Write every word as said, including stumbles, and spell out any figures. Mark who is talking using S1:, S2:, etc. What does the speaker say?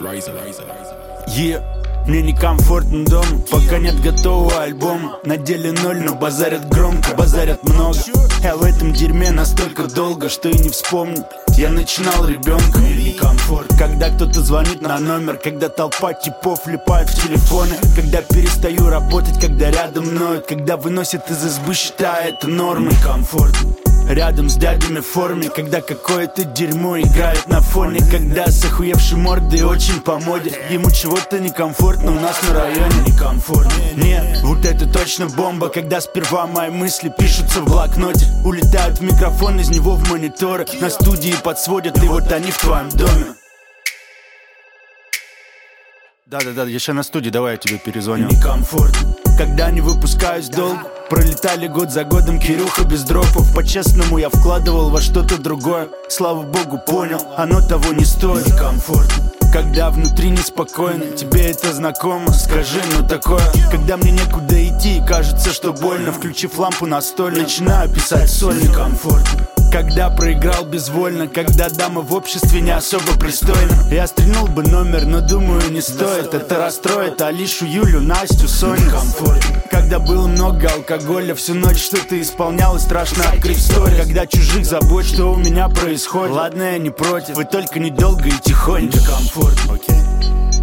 S1: Yeah. Мне некомфортно дома, пока нет готового альбома. На деле ноль, но базарят громко, базарят много. Я в этом дерьме настолько долго, что и не вспомнить. Я начинал ребенком. Некомфорт, когда кто-то звонит на номер, когда толпа типов влипает в телефоны, когда перестаю работать, когда рядом ноют, когда выносят из избы, считая это нормой. Некомфорт рядом с дядями в форме, когда какое-то дерьмо играет на фоне, когда с охуевшей мордой очень по моде. Ему чего-то некомфортно у нас на районе. Некомфортно, нет, вот это точно бомба. Когда сперва мои мысли пишутся в блокноте, улетают в микрофон, из него в мониторы, на студии подсводят, и вот они в твоем доме. Да-да-да, я сейчас на студии, давай я тебе перезвоню. Некомфортно, когда не выпускаюсь долго. Пролетали год за годом, Кирюха без дропов. По-честному я вкладывал во что-то другое. Слава богу, понял, оно того не стоит. Некомфортно, когда внутри неспокойно. Тебе это знакомо? Скажи, ну такое. Когда мне некуда идти и кажется, что больно. Включив лампу настольно, начинаю писать соль. Некомфортно, когда проиграл безвольно, когда дама в обществе не особо пристойна. Я стрельнул бы номер, но думаю, не стоит. Это расстроит Алишу, Юлю, Настю, Соню. Некомфортно, когда было много алкоголя, всю ночь что-то исполнял и страшно открыть стори. Когда чужих забот, что у меня происходит. Ладно, я не против, вы только недолго и тихонько. Некомфортно, окей.